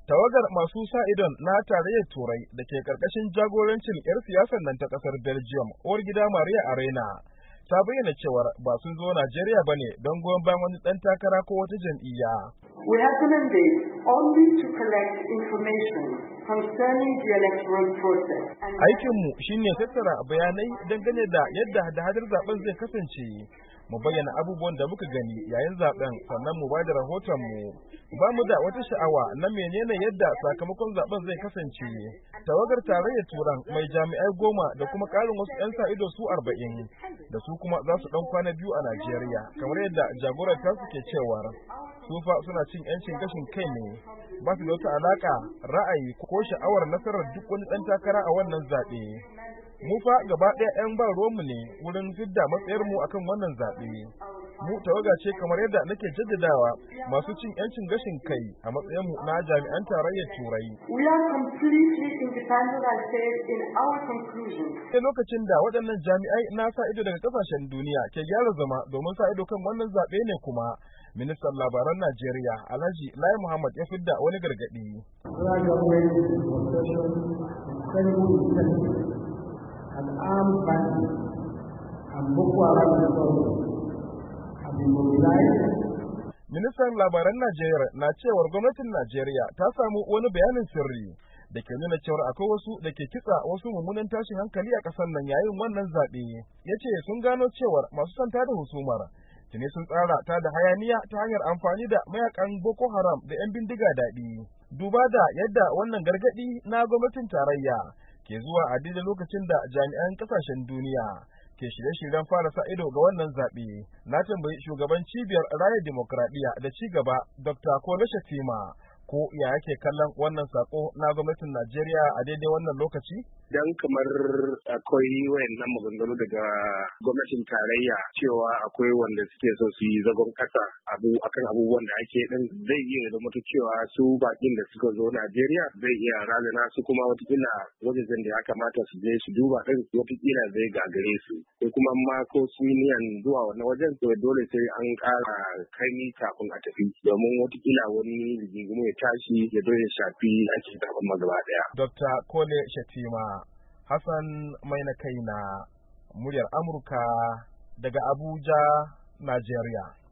Tawagar masu sa idon na tarayyar Turai da ke karkashin jagorancin 'yar siyasar nan ta kasar Belgium, uwar gida Maria Arena, ta bayyana cewar ba sun zo Najeriya ba ne don goyon bayan wani ɗan takara ko wata jam'iyya. We have the mandate only to collect information concerning the electoral process. Aikinmu shine tattara bayanai dangane da yadda hada-hadar zaben zai kasance. Mu bayyana abubuwan da muka gani yayin zaben, sannan mu bada rahotonmu. Ba mu da wata sha'awa na menene yadda sakamakon zaben zai kasance. Tawagar tarayyar Turan mai jami'ai 10 da kuma ƙarin wasu 'yan sa ido su 40 da su kuma za su ɗan kwana biyu a Najeriya, kamar yadda jagorar ta suke cewar su fa suna cin 'yancin gashin kai ne, ba su da wata alaka, ra'ayi ko sha'awar nasarar duk wani ɗan takara a wannan zaɓe. Mu fa gaba ɗaya 'yan ba ruwanmu ne wurin fidda matsayarmu akan wannan zaɓe. Mu tawaga ce kamar yadda nake jaddadawa masu cin 'yancin gashin kai a matsayinmu na jami'an tarayyar Turai. We are completely independent, I say, in our conclusion. Sai lokacin da waɗannan jami'ai na sa ido daga ƙasashen duniya ke gyara zama domin sa ido kan wannan zaɓe ne kuma ministan labaran Najeriya Alhaji Lai Muhammad ya fidda wani gargaɗi. An armed bandit and Boko Haram have been mobilized. Ministan labaran Najeriya na cewar gwamnatin Najeriya ta samu wani bayanin sirri da ke nuna cewar akwai wasu da ke kitsa wasu mummunan tashin hankali a ƙasar nan yayin wannan zaɓe. Ya ce sun gano cewar masu santa da husumar tuni sun tsara ta da hayaniya ta hanyar amfani da mayakan Boko Haram da 'yan bindiga daɗi. Duba da yadda wannan gargaɗi na gwamnatin tarayya ke zuwa a daidai lokacin da jami'an kasashen duniya ke shirye-shiryen fara sa ido ga wannan zaɓe, na tambayi shugaban cibiyar raya demokradiyya da ci gaba Dr. Kole Shatima ko ya yake kallon wannan sako na gwamnatin Najeriya a daidai wannan lokaci? Dan kamar akwai wayannan maganganu daga gwamnatin tarayya cewa akwai wanda suke so su yi zagon kasa akan abubuwan da ake din, zai iya da mutu cewa su bakin da suka zo Najeriya zai iya razana su, kuma watakila wajen da ya kamata su je su duba din watakila zai gagare su, ko kuma ma ko su niyan zuwa wannan wajen to dole sai an ƙara kaimi kafin a tafi, domin watakila wani rigingimu ya tashi ya zo ya shafi ake zaben magaba daya. Dr. Kole Shatima, Hassan Maina Kaina, muryar Amurka daga Abuja, Najeriya.